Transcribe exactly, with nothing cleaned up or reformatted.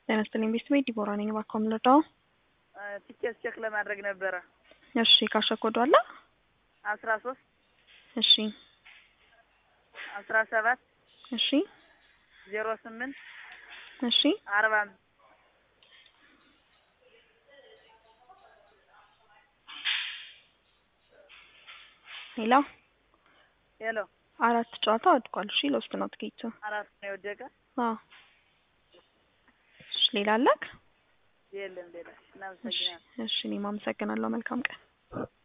ተነስተልኝ ቤት ቤት ዲቦራ ነኝ ባኮም ለታው ቲኬት ቼክ ለማድረግ ነበር። እሺ ካሸኮዶ አለ አስራ ሶስት እሺ አስራ ሰባት እሺ ዜሮ ስምንት እሺ አርባ ሄሎ ሄሎ አራት ጨዋታ ወድቋል። እሺ ለውስጥ ነው ትኬቱ አራት ነው የወደቀ። አዎ እሺ ሌላ አለክ? የለም ሌላ። እናመሰግናለን። እሺ እኔም አመሰግናለሁ። መልካም ቀን